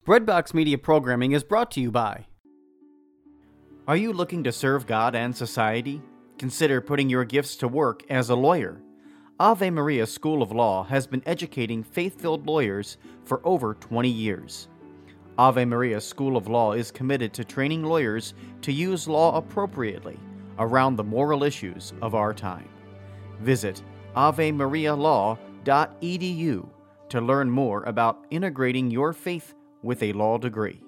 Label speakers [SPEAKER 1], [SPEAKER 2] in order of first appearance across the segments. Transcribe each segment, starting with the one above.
[SPEAKER 1] Breadbox Media Programming is brought to you by... Are you looking to serve God and society? Consider putting your gifts to work as a lawyer. Ave Maria School of Law has been educating faith-filled lawyers for over 20 years. Ave Maria School of Law is committed to training lawyers to use law appropriately around the moral issues of our time. Visit avemarialaw.edu to learn more about integrating your faith with a law degree.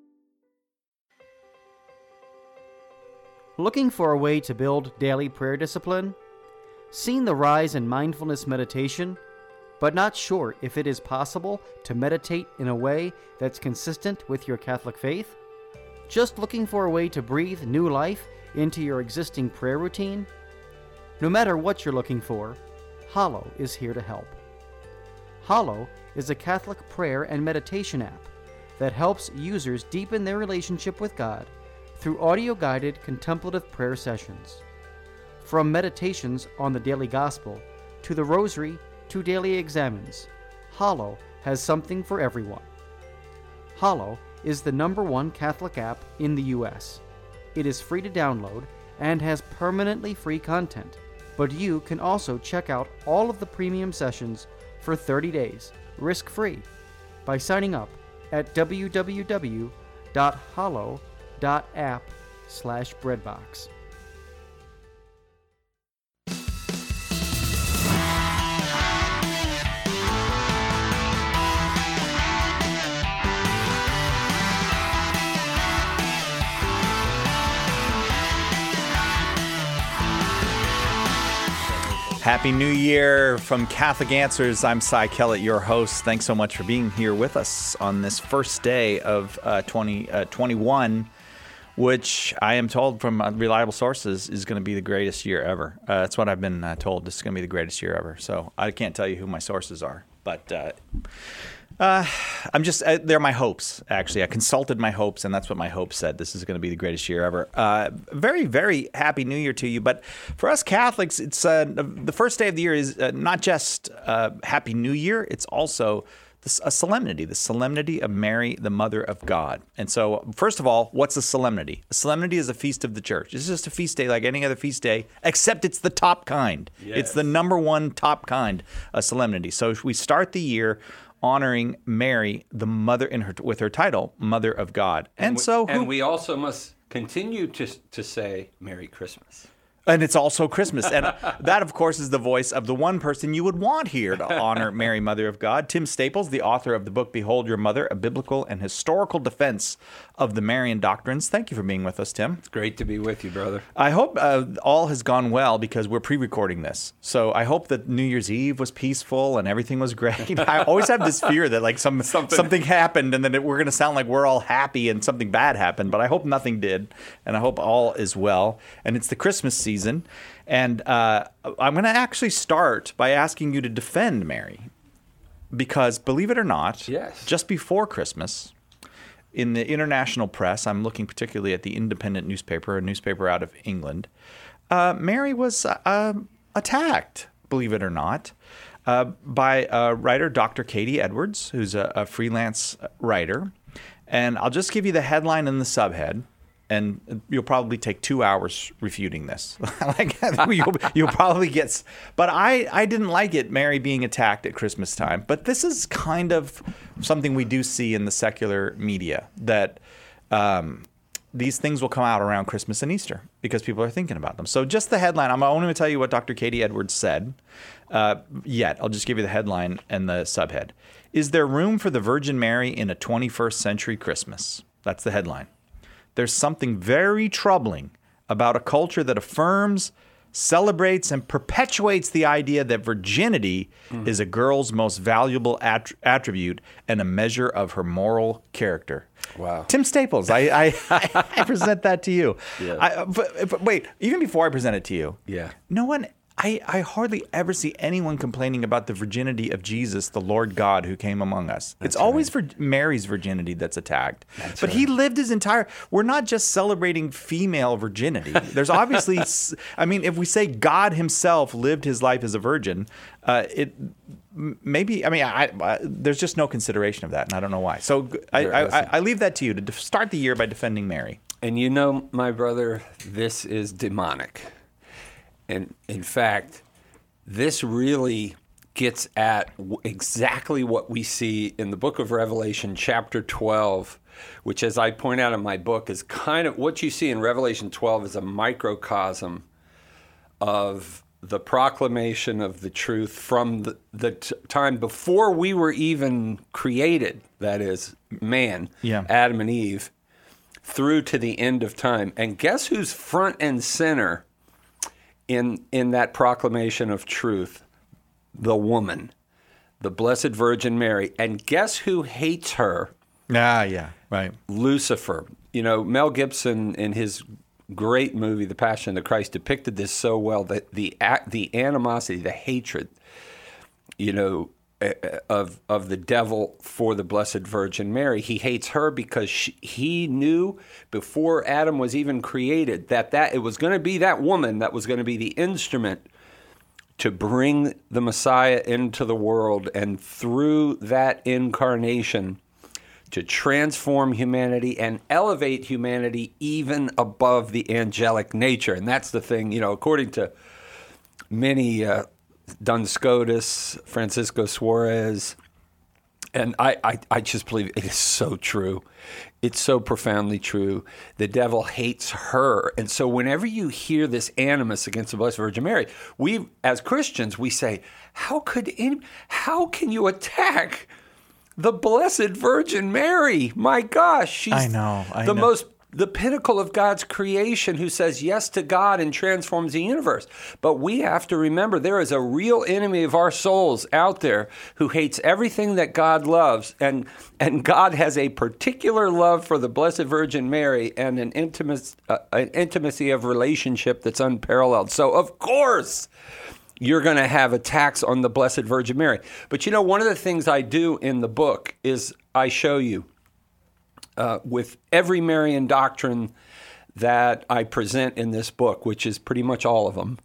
[SPEAKER 1] Looking for a way to build daily prayer discipline? Seen the rise in mindfulness meditation, but not sure if it is possible to meditate in a way that's consistent with your Catholic faith? Just looking for a way to breathe new life into your existing prayer routine? No matter what you're looking for, Hallow is here to help. Hallow is a Catholic prayer and meditation app that helps users deepen their relationship with God through audio-guided contemplative prayer sessions. From meditations on the daily gospel to the rosary to daily examens, Hallow has something for everyone. Hallow is the #1 Catholic app in the U.S. It is free to download and has permanently free content, but you can also check out all of the premium sessions for 30 days, risk-free, by signing up at www.hallow.app/breadbox.
[SPEAKER 2] Happy New Year from Catholic Answers. I'm Cy Kellett, your host. Thanks so much for being here with us on this first day of 2021, which I am told from reliable sources is going to be the greatest year ever. That's what I've been told. This is going to be the greatest year ever. So I can't tell you who my sources are, but they're my hopes, actually. I consulted my hopes, and that's what my hopes said. This is going to be the greatest year ever. Very, very happy New Year to you. But for us Catholics, it's the first day of the year is not just Happy New Year, it's also a solemnity, the solemnity of Mary, the Mother of God. And so, first of all, what's a solemnity? A solemnity is a feast of the church. It's just a feast day like any other feast day, except it's the top kind. Yes. It's the #1 top kind of solemnity. So we start the year honoring Mary, the mother with her title, Mother of God. And
[SPEAKER 3] we also must continue to say Merry Christmas.
[SPEAKER 2] And it's also Christmas. And that, of course, is the voice of the one person you would want here to honor Mary, Mother of God, Tim Staples, the author of the book, Behold Your Mother, a biblical and historical defense of the Marian doctrines. Thank you for being with us, Tim.
[SPEAKER 3] It's great to be with you, brother.
[SPEAKER 2] I hope all has gone well because we're pre-recording this. So I hope that New Year's Eve was peaceful and everything was great. I always have this fear that like something happened and then we're going to sound like we're all happy and something bad happened. But I hope nothing did. And I hope all is well. And it's the Christmas season. And I'm going to actually start by asking you to defend Mary. Because believe it or not,
[SPEAKER 3] yes,
[SPEAKER 2] just before Christmas, in the international press, I'm looking particularly at the Independent newspaper, a newspaper out of England, Mary was attacked, believe it or not, by writer Dr. Katie Edwards, who's a freelance writer. And I'll just give you the headline and the subhead. And you'll probably take 2 hours refuting this. you'll probably get... But I didn't like it, Mary being attacked at Christmas time. But this is kind of something we do see in the secular media, that these things will come out around Christmas and Easter because people are thinking about them. So just the headline. I'm only going to tell you what Dr. Katie Edwards said yet. I'll just give you the headline and the subhead. Is there room for the Virgin Mary in a 21st century Christmas? That's the headline. There's something very troubling about a culture that affirms, celebrates, and perpetuates the idea that virginity is a girl's most valuable attribute and a measure of her moral character.
[SPEAKER 3] Wow.
[SPEAKER 2] Tim Staples, I present that to you.
[SPEAKER 3] Yeah.
[SPEAKER 2] But wait, even before I present it to you,
[SPEAKER 3] yeah,
[SPEAKER 2] no one I hardly ever see anyone complaining about the virginity of Jesus, the Lord God who came among us. It's always for Mary's virginity that's attacked. But he lived his entire... We're not just celebrating female virginity. There's obviously... I mean, if we say God himself lived his life as a virgin, maybe... I mean, there's just no consideration of that, and I don't know why. So I leave that to you to start the year by defending Mary.
[SPEAKER 3] And you know, my brother, this is demonic. And in fact, this really gets at exactly what we see in the book of Revelation, chapter 12, which, as I point out in my book, is kind of what you see in Revelation 12 is a microcosm of the proclamation of the truth from the time before we were even created, that is, man, Adam and Eve, through to the end of time. And guess who's front and center in that proclamation of truth? The woman, the Blessed Virgin Mary. And guess who hates her?
[SPEAKER 2] Yeah, right.
[SPEAKER 3] Lucifer. You know, Mel Gibson in his great movie, The Passion of the Christ, depicted this so well, that the animosity, the hatred, you know, of the devil for the Blessed Virgin Mary. He hates her because he knew before Adam was even created that it was going to be that woman that was going to be the instrument to bring the Messiah into the world, and through that incarnation to transform humanity and elevate humanity even above the angelic nature. And that's the thing, you know, according to many Duns Scotus, Francisco Suarez, and I just believe it is so true. It's so profoundly true. The devil hates her. And so whenever you hear this animus against the Blessed Virgin Mary, we, as Christians, we say, how can you attack the Blessed Virgin Mary? My gosh, she's
[SPEAKER 2] I know.
[SPEAKER 3] the pinnacle of God's creation, who says yes to God and transforms the universe. But we have to remember there is a real enemy of our souls out there who hates everything that God loves. And God has a particular love for the Blessed Virgin Mary and an intimacy of relationship that's unparalleled. So, of course, you're going to have attacks on the Blessed Virgin Mary. But you know, one of the things I do in the book is I show you, with every Marian doctrine that I present in this book, which is pretty much all of them,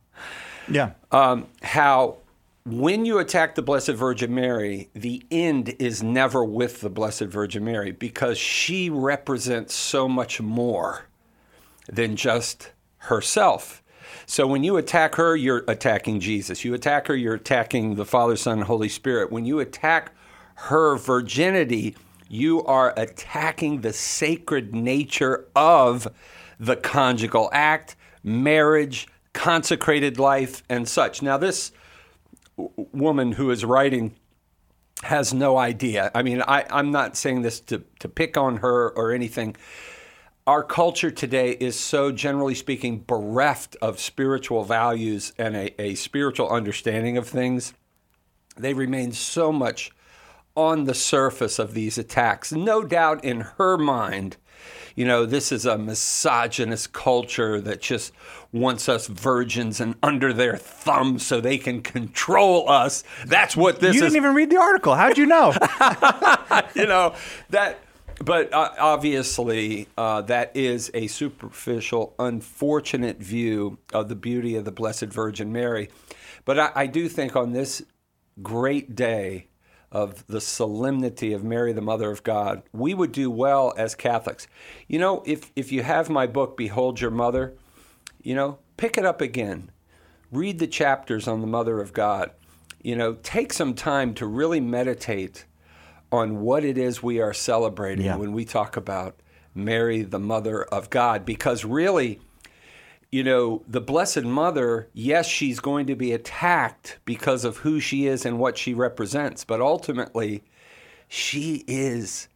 [SPEAKER 3] how when you attack the Blessed Virgin Mary, the end is never with the Blessed Virgin Mary, because she represents so much more than just herself. So when you attack her, you're attacking Jesus. You attack her, you're attacking the Father, Son, and Holy Spirit. When you attack her virginity, you are attacking the sacred nature of the conjugal act, marriage, consecrated life, and such. Now, this woman who is writing has no idea. I mean, I'm not saying this to pick on her or anything. Our culture today is so, generally speaking, bereft of spiritual values and a spiritual understanding of things. They remain so much on the surface of these attacks. No doubt in her mind, you know, this is a misogynist culture that just wants us virgins and under their thumb so they can control us. That's what this is.
[SPEAKER 2] You didn't even read the article. How'd you know?
[SPEAKER 3] You know, that... But obviously, that is a superficial, unfortunate view of the beauty of the Blessed Virgin Mary. But I do think on this great day of the solemnity of Mary, the Mother of God, we would do well as Catholics. You know, if you have my book, Behold Your Mother, you know, pick it up again. Read the chapters on the Mother of God. You know, take some time to really meditate on what it is we are celebrating when we talk about Mary, the Mother of God. Because really, you know, the Blessed Mother, yes, she's going to be attacked because of who she is and what she represents. But ultimately, she is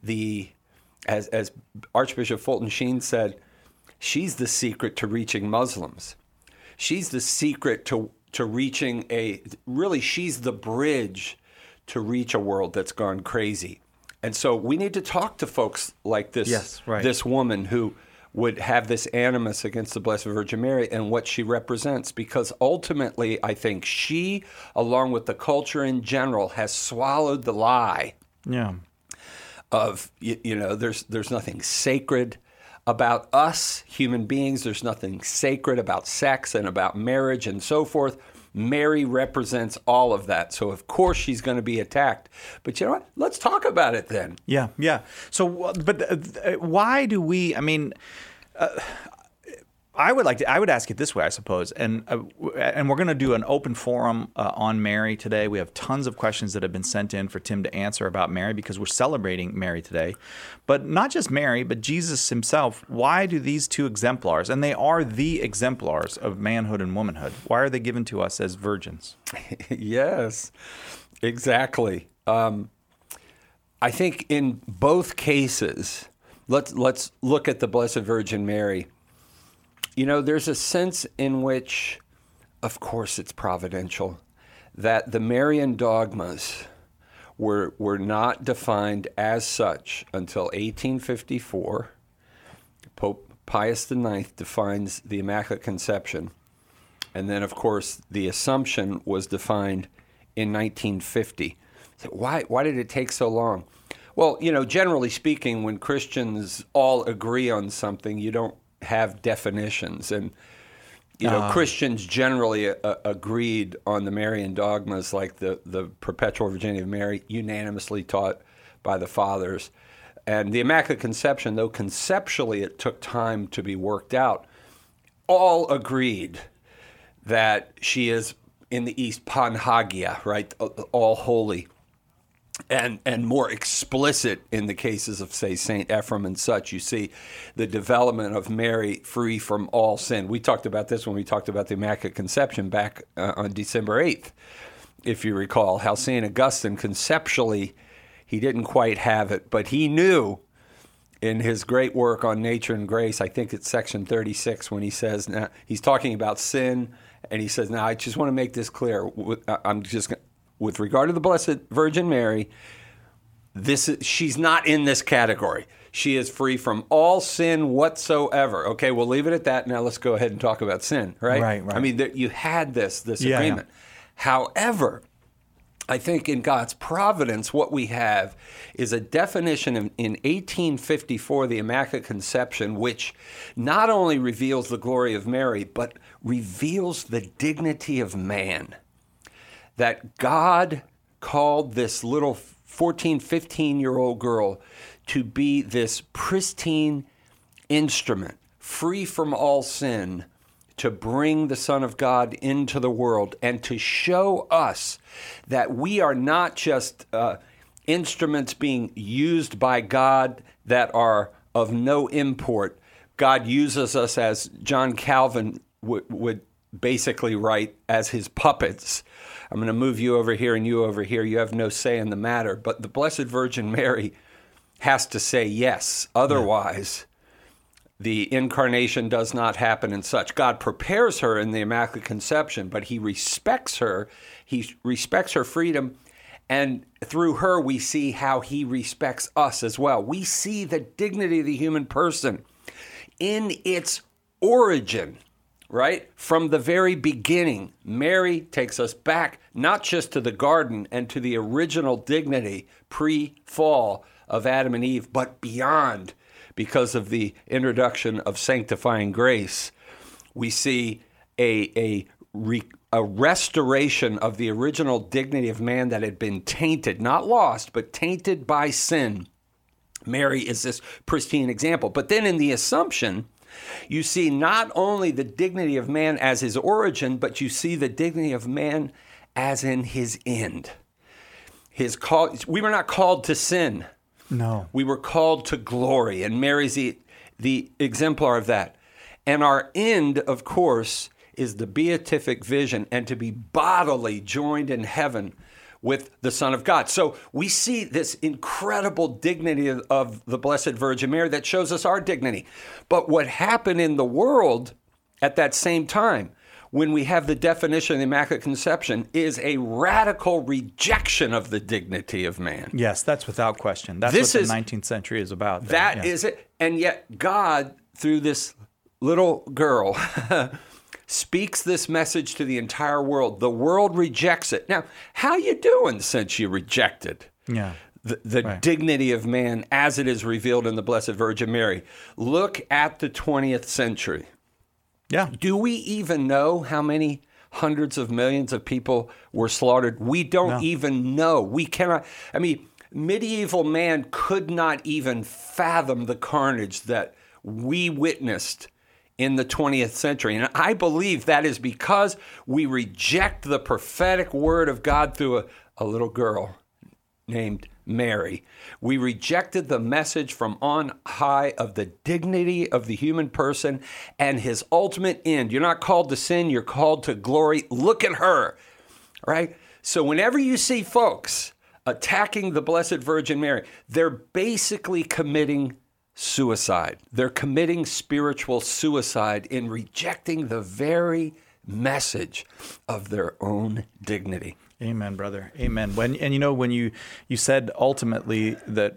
[SPEAKER 3] as Archbishop Fulton Sheen said, she's the secret to reaching Muslims. She's the secret to reaching she's the bridge to reach a world that's gone crazy. And so we need to talk to folks like this, this woman who would have this animus against the Blessed Virgin Mary and what she represents, because ultimately I think she, along with the culture in general, has swallowed the lie
[SPEAKER 2] Yeah.
[SPEAKER 3] of, there's nothing sacred about us human beings. There's nothing sacred about sex and about marriage and so forth. Mary represents all of that. So, of course, she's going to be attacked. But you know what? Let's talk about it then.
[SPEAKER 2] Yeah, yeah. So, but why do we, I would ask it this way, I suppose, and we're going to do an open forum on Mary today. We have tons of questions that have been sent in for Tim to answer about Mary because we're celebrating Mary today. But not just Mary, but Jesus himself. Why do these two exemplars, and they are the exemplars of manhood and womanhood, why are they given to us as virgins?
[SPEAKER 3] Yes, exactly. I think in both cases, let's look at the Blessed Virgin Mary. There's a sense in which, of course it's providential, that the Marian dogmas were not defined as such until 1854. Pope Pius IX defines the Immaculate Conception. And then, of course, the Assumption was defined in 1950. So why did it take so long? Well, generally speaking, when Christians all agree on something, you don't have definitions, and Christians generally agreed on the Marian dogmas, like the perpetual virginity of Mary, unanimously taught by the fathers, and the Immaculate Conception, though conceptually it took time to be worked out, all agreed that she is in the East Panhagia, right, all holy. And more explicit in the cases of, say, St. Ephrem and such. You see the development of Mary free from all sin. We talked about this when we talked about the Immaculate Conception back on December 8th, if you recall, how St. Augustine conceptually, he didn't quite have it, but he knew in his great work on Nature and Grace, I think it's section 36, when he says, now, he's talking about sin, and he says, now I just want to make this clear. With regard to the Blessed Virgin Mary, she's not in this category. She is free from all sin whatsoever. Okay, we'll leave it at that. Now let's go ahead and talk about sin, right?
[SPEAKER 2] Right.
[SPEAKER 3] You had this agreement. However, I think in God's providence, what we have is a definition in 1854, the Immaculate Conception, which not only reveals the glory of Mary, but reveals the dignity of man. That God called this little 14, 15-year-old girl to be this pristine instrument, free from all sin, to bring the Son of God into the world and to show us that we are not just instruments being used by God that are of no import. God uses us, as John Calvin would basically write, as his puppets. I'm going to move you over here and you over here. You have no say in the matter. But the Blessed Virgin Mary has to say yes. Otherwise, the incarnation does not happen and such. God prepares her in the Immaculate Conception, but he respects her. He respects her freedom. And through her, we see how he respects us as well. We see the dignity of the human person in its origin. Right? From the very beginning, Mary takes us back not just to the garden and to the original dignity pre-fall of Adam and Eve, but beyond, because of the introduction of sanctifying grace. We see a restoration of the original dignity of man that had been tainted, not lost, but tainted by sin. Mary is this pristine example. But then in the Assumption, you see not only the dignity of man as his origin, but you see the dignity of man as in his end. We were not called to sin.
[SPEAKER 2] No.
[SPEAKER 3] We were called to glory, and Mary's the exemplar of that. And our end, of course, is the beatific vision and to be bodily joined in heaven with the Son of God. So we see this incredible dignity of the Blessed Virgin Mary that shows us our dignity. But what happened in the world at that same time, when we have the definition of the Immaculate Conception, is a radical rejection of the dignity of man.
[SPEAKER 2] Yes, that's without question. That's what the 19th century is about.
[SPEAKER 3] That is it. And yet God, through this little girl, speaks this message to the entire world. The world rejects it. Now, how you doing since you rejected the
[SPEAKER 2] Right.
[SPEAKER 3] dignity of man as it is revealed in the Blessed Virgin Mary? Look at the 20th century.
[SPEAKER 2] Yeah.
[SPEAKER 3] Do we even know how many hundreds of millions of people were slaughtered? We don't even know. We cannot. I mean, medieval man could not even fathom the carnage that we witnessed in the 20th century. And I believe that is because we reject the prophetic word of God through a little girl named Mary. We rejected the message from on high of the dignity of the human person and his ultimate end. You're not called to sin, you're called to glory. Look at her, right? So whenever you see folks attacking the Blessed Virgin Mary, they're basically committing suicide. They're committing spiritual suicide in rejecting the very message of their own dignity.
[SPEAKER 2] Amen, brother. Amen. When you said ultimately that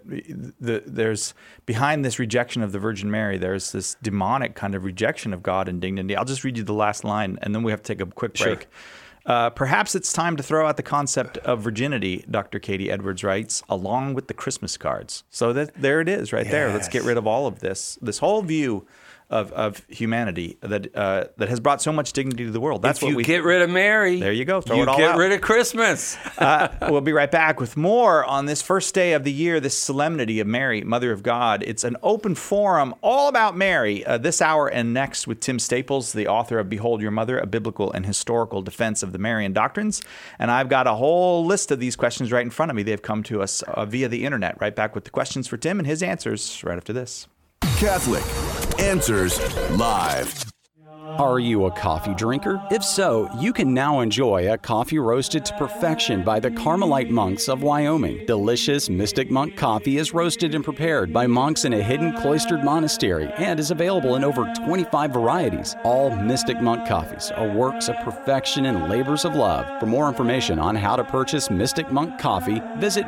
[SPEAKER 2] there's behind this rejection of the Virgin Mary, there's this demonic kind of rejection of God and dignity. I'll just read you the last line, and then we have to take a quick break. Perhaps it's time to throw out the concept of virginity, Dr. Katie Edwards writes, along with the Christmas cards. So there it is right there. Let's get rid of all of this whole view of humanity that has brought so much dignity to the world. That's
[SPEAKER 3] if
[SPEAKER 2] what
[SPEAKER 3] you
[SPEAKER 2] we
[SPEAKER 3] get rid of Mary,
[SPEAKER 2] there you go. Throw
[SPEAKER 3] you
[SPEAKER 2] it all
[SPEAKER 3] get
[SPEAKER 2] out.
[SPEAKER 3] rid of Christmas.
[SPEAKER 2] We'll be right back with more on this first day of the year, this solemnity of Mary, Mother of God. It's an open forum all about Mary this hour and next with Tim Staples, the author of Behold Your Mother, a biblical and historical defense of the Marian doctrines. And I've got a whole list of these questions right in front of me. They've come to us via the internet. Right back with the questions for Tim and his answers right after this.
[SPEAKER 4] Catholic Answers Live.
[SPEAKER 5] Are you a coffee drinker? If so, you can now enjoy a coffee roasted to perfection by the Carmelite monks of Wyoming. Delicious Mystic Monk coffee is roasted and prepared by monks in a hidden cloistered monastery and is available in over 25 varieties. All Mystic Monk coffees are works of perfection and labors of love. For more information on how to purchase Mystic Monk coffee, visit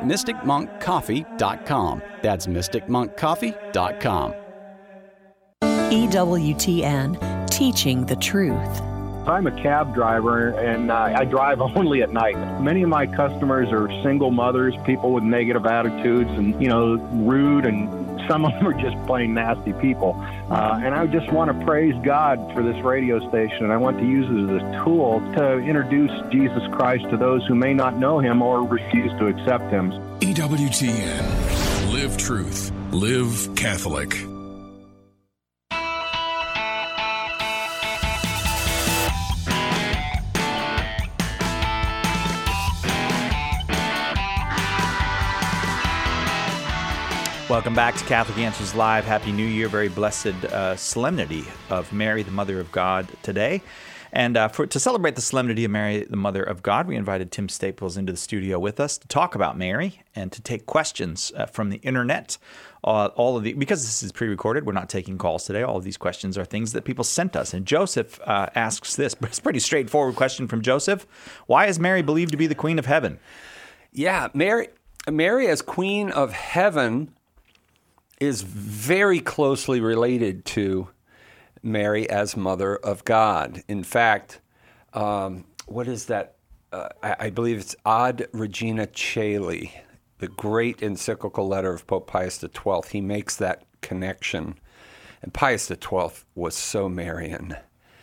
[SPEAKER 5] mysticmonkcoffee.com. That's mysticmonkcoffee.com.
[SPEAKER 6] EWTN, teaching the truth.
[SPEAKER 7] I'm a cab driver, and I drive only at night. Many of my customers are single mothers, people with negative attitudes and, rude, and some of them are just plain nasty people. And I just want to praise God for this radio station, and I want to use it as a tool to introduce Jesus Christ to those who may not know him or refuse to accept him.
[SPEAKER 4] EWTN. Live truth. Live Catholic.
[SPEAKER 2] Welcome back to Catholic Answers Live. Happy New Year. Very blessed solemnity of Mary, the Mother of God, today. And to celebrate the solemnity of Mary, the Mother of God, we invited Tim Staples into the studio with us to talk about Mary and to take questions from the internet. Because this is pre-recorded, we're not taking calls today. All of these questions are things that people sent us. And Joseph asks this, but it's a pretty straightforward question from Joseph. Why is Mary believed to be the Queen of Heaven?
[SPEAKER 3] Yeah, Mary as Queen of Heaven is very closely related to Mary as Mother of God. In fact, what is that? I believe it's Ad Regina Caeli, the great encyclical letter of Pope Pius XII. He makes that connection. And Pius XII was so Marian.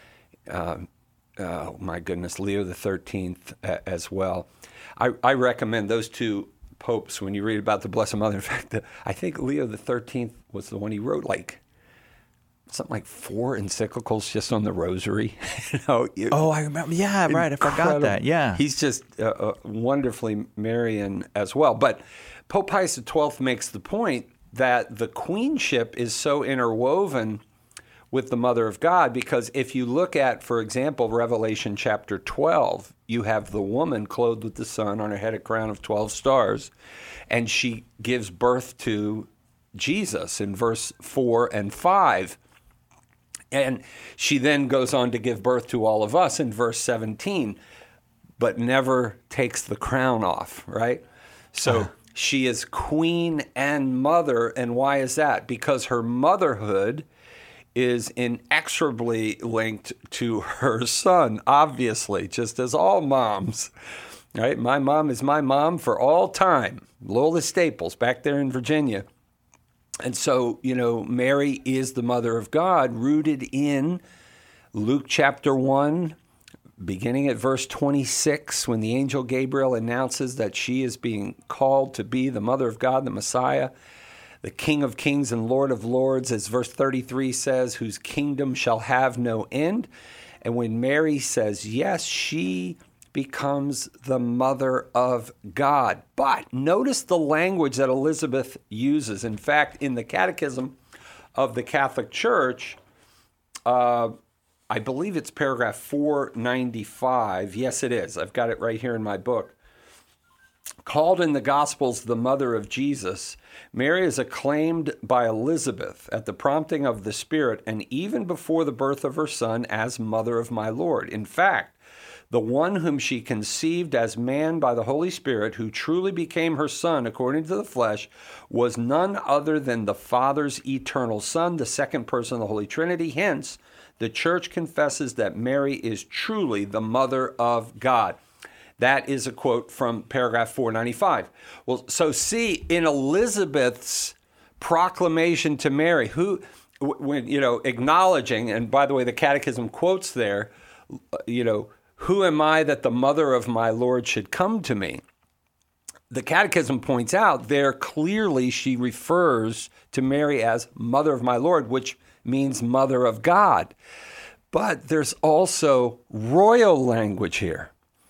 [SPEAKER 3] Oh, my goodness, Leo XIII as well. I recommend those two popes when you read about the Blessed Mother. In fact, I think Leo XIII was the one he wrote something like 4 encyclicals just on the Rosary.
[SPEAKER 2] I remember. Yeah, right. I forgot that. Yeah.
[SPEAKER 3] He's just wonderfully Marian as well. But Pope Pius XII makes the point that the queenship is so interwoven with the Mother of God, because if you look at, for example, Revelation chapter 12, you have the woman clothed with the sun, on her head a crown of 12 stars, and she gives birth to Jesus in verse 4 and 5. And she then goes on to give birth to all of us in verse 17, but never takes the crown off, right? So she is queen and mother, and why is that? Because her motherhood is inexorably linked to her son, obviously, just as all moms, right? My mom is my mom for all time. Lola Staples back there in Virginia. And so, Mary is the mother of God, rooted in Luke chapter 1, beginning at verse 26, when the angel Gabriel announces that she is being called to be the mother of God, the Messiah, the King of Kings and Lord of Lords, as verse 33 says, whose kingdom shall have no end. And when Mary says yes, she becomes the mother of God. But notice the language that Elizabeth uses. In fact, in the Catechism of the Catholic Church, I believe it's paragraph 495. Yes, it is. I've got it right here in my book. Called in the Gospels the mother of Jesus, Mary is acclaimed by Elizabeth at the prompting of the Spirit and even before the birth of her son as mother of my Lord. In fact, the one whom she conceived as man by the Holy Spirit, who truly became her son according to the flesh, was none other than the Father's eternal Son, the second person of the Holy Trinity. Hence, the Church confesses that Mary is truly the mother of God. That is a quote from paragraph 495. Well, so see, in Elizabeth's proclamation to Mary, when acknowledging, and by the way, the Catechism quotes there, who am I that the mother of my Lord should come to me? The Catechism points out there clearly she refers to Mary as mother of my Lord, which means mother of God. But there's also royal language here.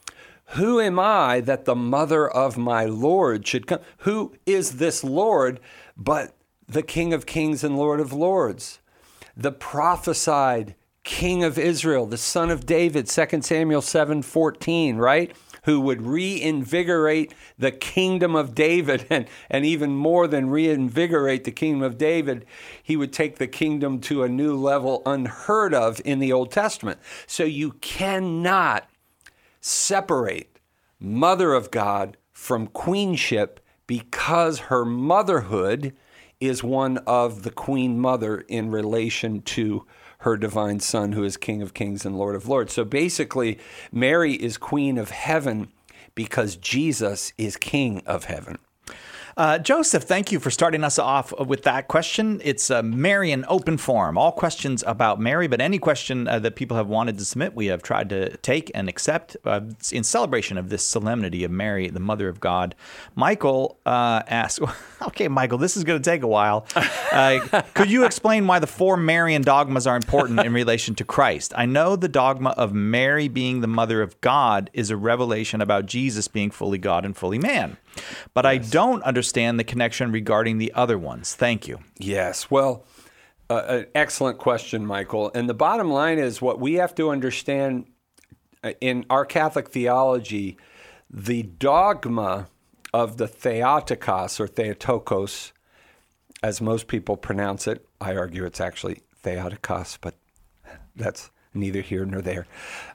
[SPEAKER 3] Who am I that the mother of my Lord should come? Who is this Lord but the King of Kings and Lord of Lords? The prophesied King of Israel, the son of David, 2 Samuel 7:14, right? Who would reinvigorate the kingdom of David, and even more than reinvigorate the kingdom of David, he would take the kingdom to a new level unheard of in the Old Testament. So you cannot separate mother of God from queenship because her motherhood is one of the queen mother in relation to her divine son, who is King of Kings and Lord of Lords. So basically, Mary is queen of heaven because Jesus is king of heaven.
[SPEAKER 2] Joseph, thank you for starting us off with that question. It's Mary in open form. All questions about Mary, but any question that people have wanted to submit, we have tried to take and accept in celebration of this solemnity of Mary, the Mother of God. Michael asks, okay, Michael, this is going to take a while. Could you explain why the four Marian dogmas are important in relation to Christ? I know the dogma of Mary being the Mother of God is a revelation about Jesus being fully God and fully man. But yes, I don't understand the connection regarding the other ones. Thank you.
[SPEAKER 3] Yes. Well, an excellent question, Michael. And the bottom line is what we have to understand in our Catholic theology, the dogma of the Theotokos or Theotokos, as most people pronounce it. I argue it's actually Theotokos, but that's neither here nor there.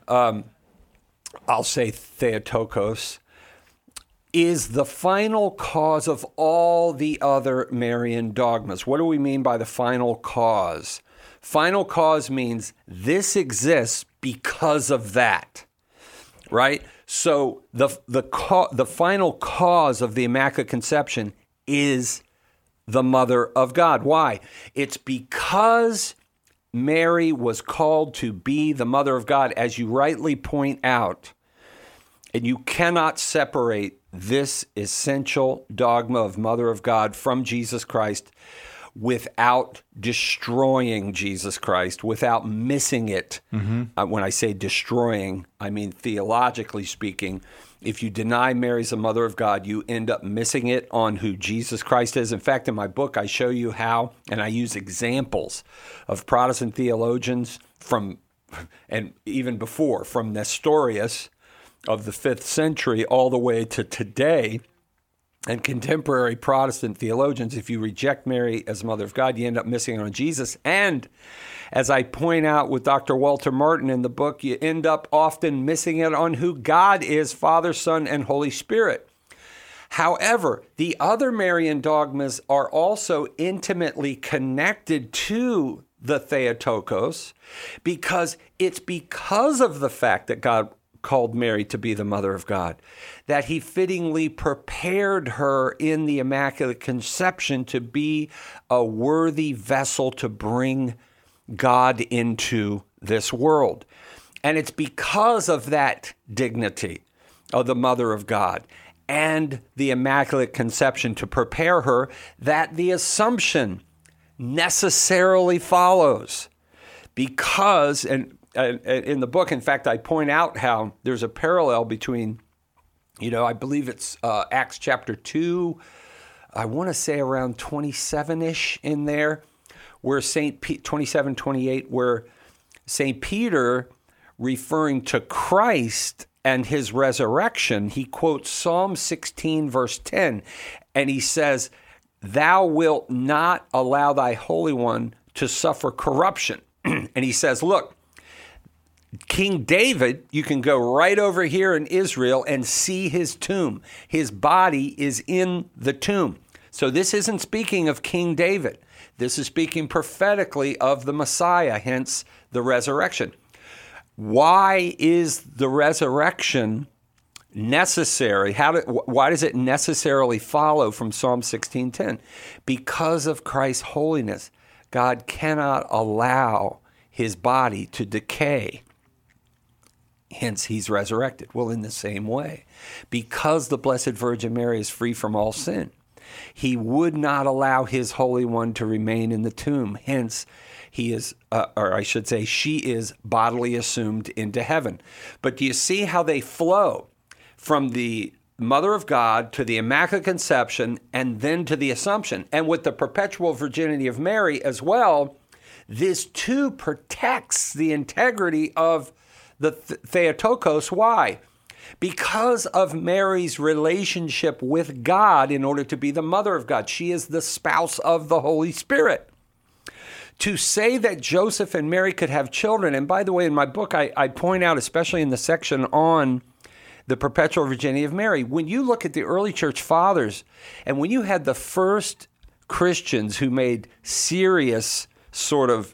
[SPEAKER 3] I'll say Theotokos is the final cause of all the other Marian dogmas. What do we mean by the final cause? Final cause means this exists because of that, right? So the final cause of the Immaculate Conception is the Mother of God. Why? It's because Mary was called to be the Mother of God, as you rightly point out, and you cannot separate this essential dogma of Mother of God from Jesus Christ without destroying Jesus Christ, without missing it. Mm-hmm. When I say destroying, I mean theologically speaking. If you deny Mary's the Mother of God, you end up missing it on who Jesus Christ is. In fact, in my book, I show you how, and I use examples of Protestant theologians from, and even before, from Nestorius of the 5th century all the way to today, and contemporary Protestant theologians. If you reject Mary as Mother of God, you end up missing on Jesus. And as I point out with Dr. Walter Martin in the book, you end up often missing it on who God is, Father, Son, and Holy Spirit. However, the other Marian dogmas are also intimately connected to the Theotokos, because it's because of the fact that God called Mary to be the mother of God, that he fittingly prepared her in the Immaculate Conception to be a worthy vessel to bring God into this world. And it's because of that dignity of the mother of God and the Immaculate Conception to prepare her that the Assumption necessarily follows. Because, and in the book, in fact, I point out how there's a parallel between, I believe it's Acts chapter 2, I want to say around 27-ish in there, where 27, 28, where St. Peter, referring to Christ and his resurrection, he quotes Psalm 16, verse 10, and he says, "Thou wilt not allow thy Holy One to suffer corruption." And he says, look, King David, you can go right over here in Israel and see his tomb. His body is in the tomb. So this isn't speaking of King David. This is speaking prophetically of the Messiah, hence the resurrection. Why is the resurrection necessary? Why does it necessarily follow from Psalm 16:10? Because of Christ's holiness, God cannot allow his body to decay. Hence, he's resurrected. Well, in the same way, because the Blessed Virgin Mary is free from all sin, he would not allow his Holy One to remain in the tomb. Hence, he is, or I should say, she is bodily assumed into heaven. But do you see how they flow from the Mother of God to the Immaculate Conception and then to the Assumption? And with the perpetual virginity of Mary as well, this too protects the integrity of the Theotokos. Why? Because of Mary's relationship with God in order to be the mother of God. She is the spouse of the Holy Spirit. To say that Joseph and Mary could have children, and by the way, in my book, I point out, especially in the section on the perpetual virginity of Mary, when you look at the early church fathers, and when you had the first Christians who made serious sort of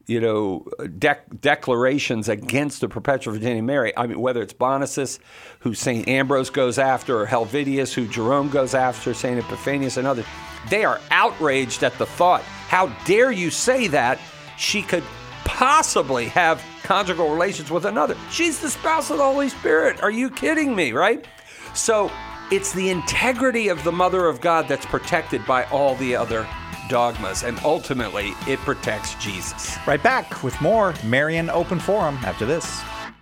[SPEAKER 3] declarations against the perpetual virginity of Mary. I mean, whether it's Bonosus, who St. Ambrose goes after, or Helvidius, who Jerome goes after, St. Epiphanius and others, they are outraged at the thought. How dare you say that she could possibly have conjugal relations with another? She's the spouse of the Holy Spirit. Are you kidding me, right? So it's the integrity of the Mother of God that's protected by all the other dogmas, and ultimately it protects Jesus.
[SPEAKER 2] Right back with more Marian Open Forum after this.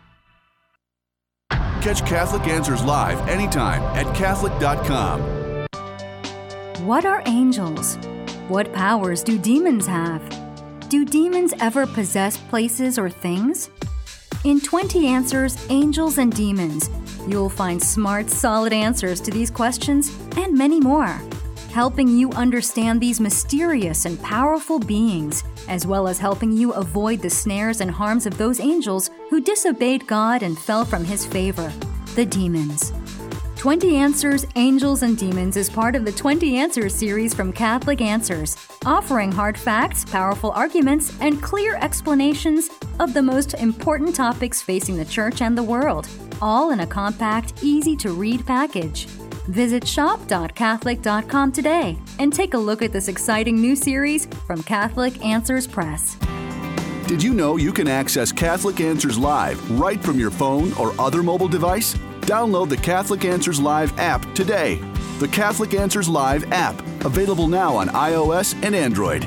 [SPEAKER 4] Catch Catholic Answers live anytime at Catholic.com.
[SPEAKER 8] What are angels? What powers do demons have? Do demons ever possess places or things? In 20 Answers, Angels and Demons, you'll find smart, solid answers to these questions and many more, helping you understand these mysterious and powerful beings, as well as helping you avoid the snares and harms of those angels who disobeyed God and fell from his favor, the demons. 20 Answers, Angels and Demons is part of the 20 Answers series from Catholic Answers, offering hard facts, powerful arguments, and clear explanations of the most important topics facing the Church and the world, all in a compact, easy-to-read package. Visit shop.catholic.com today and take a look at this exciting new series from Catholic Answers Press.
[SPEAKER 4] Did you know you can access Catholic Answers Live right from your phone or other mobile device? Download the Catholic Answers Live app today. The Catholic Answers Live app, available now on iOS and Android.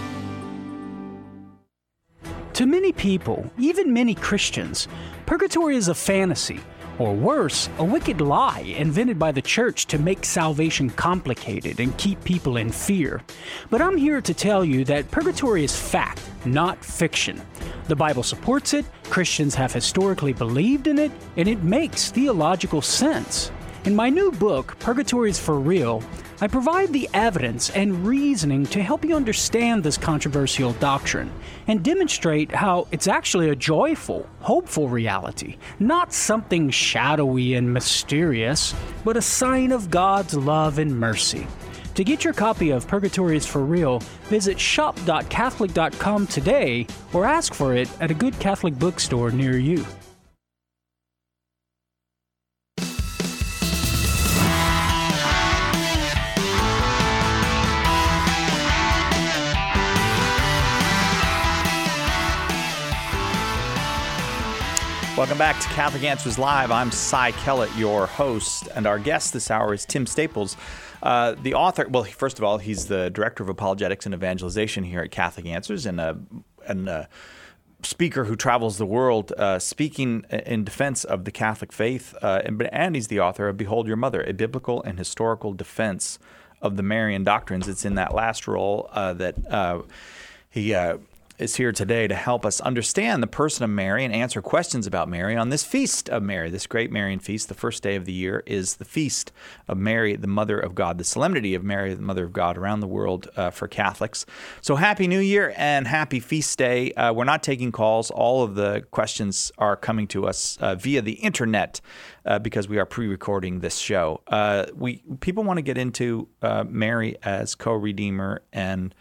[SPEAKER 9] To many people, even many Christians, purgatory is a fantasy, or worse, a wicked lie invented by the church to make salvation complicated and keep people in fear. But I'm here to tell you that purgatory is fact, not fiction. The Bible supports it, Christians have historically believed in it, and it makes theological sense. In my new book, Purgatory is for Real, I provide the evidence and reasoning to help you understand this controversial doctrine and demonstrate how it's actually a joyful, hopeful reality, not something shadowy and mysterious, but a sign of God's love and mercy. To get your copy of Purgatory is for Real, visit shop.catholic.com today or ask for it at a good Catholic bookstore near you.
[SPEAKER 2] Welcome back to Catholic Answers Live. I'm Cy Kellett, your host, and our guest this hour is Tim Staples, the author. Well, first of all, he's the director of apologetics and evangelization here at Catholic Answers, and a speaker who travels the world speaking in defense of the Catholic faith. And he's the author of Behold Your Mother, a biblical and historical defense of the Marian doctrines. It's in that last role that he is here today to help us understand the person of Mary and answer questions about Mary on this feast of Mary, this great Marian feast. The first day of the year is the feast of Mary, the Mother of God, the solemnity of Mary, the Mother of God around the world for Catholics. So happy New Year and happy feast day. We're not taking calls. All of the questions are coming to us via the internet because we are pre-recording this show. People want to get into Mary as co-redeemer and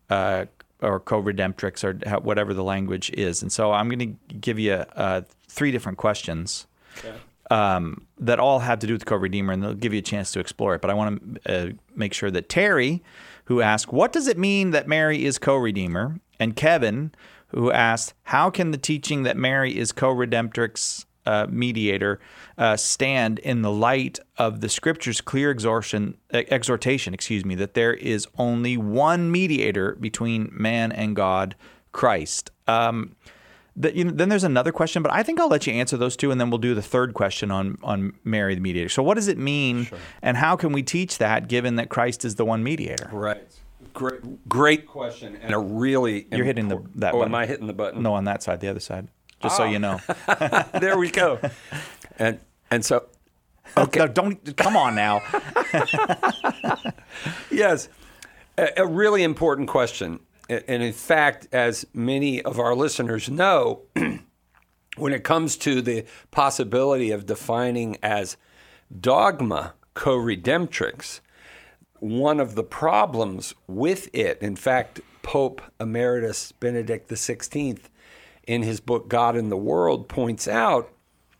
[SPEAKER 2] or co-redemptrix, or whatever the language is. And so I'm going to give you 3 different questions that all have to do with co-redeemer, and they'll give you a chance to explore it. But I want to make sure that Terry, who asked, what does it mean that Mary is co-redeemer? And Kevin, who asked, how can the teaching that Mary is co-redemptrix mediator stand in the light of the Scripture's clear exhortation, that there is only one mediator between man and God, Christ. Then there's another question, but I think I'll let you answer those 2, and then we'll do the third question on Mary the mediator. So what does it mean, and how can we teach that, given that Christ is the one mediator?
[SPEAKER 3] Right. Great question, and a really
[SPEAKER 2] You're hitting that button.
[SPEAKER 3] Am I hitting the button?
[SPEAKER 2] No, on that side, the other side. Just so you know.
[SPEAKER 3] There we go. And so, okay.
[SPEAKER 2] No, don't come on now.
[SPEAKER 3] Yes, a really important question. And in fact, as many of our listeners know, when it comes to the possibility of defining as dogma co-redemptrix, one of the problems with it, in fact, Pope Emeritus Benedict XVI, in his book, God in the World, points out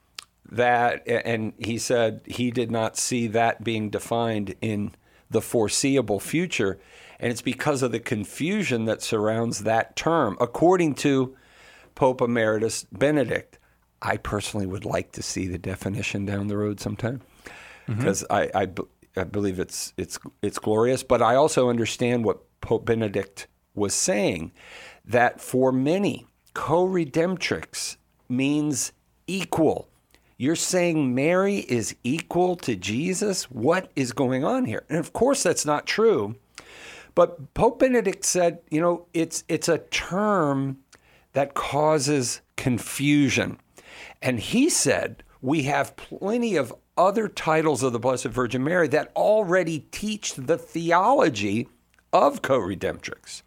[SPEAKER 3] that, and he said he did not see that being defined in the foreseeable future, and it's because of the confusion that surrounds that term. According to Pope Emeritus Benedict, I personally would like to see the definition down the road sometime, because I believe it's glorious, but I also understand what Pope Benedict was saying, that for many, co-redemptrix means equal. You're saying Mary is equal to Jesus? What is going on here? And of course that's not true. But Pope Benedict said, it's a term that causes confusion. And he said, we have plenty of other titles of the Blessed Virgin Mary that already teach the theology of co-redemptrix.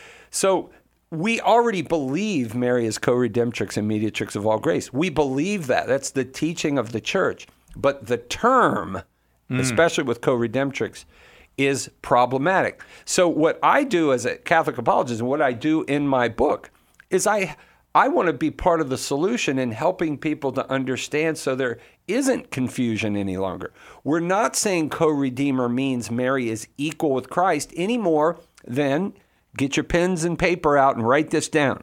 [SPEAKER 3] So we already believe Mary is co-redemptrix and mediatrix of all grace. We believe that. That's the teaching of the Church. But the term, especially with co-redemptrix, is problematic. So what I do as a Catholic apologist, and what I do in my book, is I want to be part of the solution in helping people to understand so there isn't confusion any longer. We're not saying co-redeemer means Mary is equal with Christ any more than, get your pens and paper out and write this down.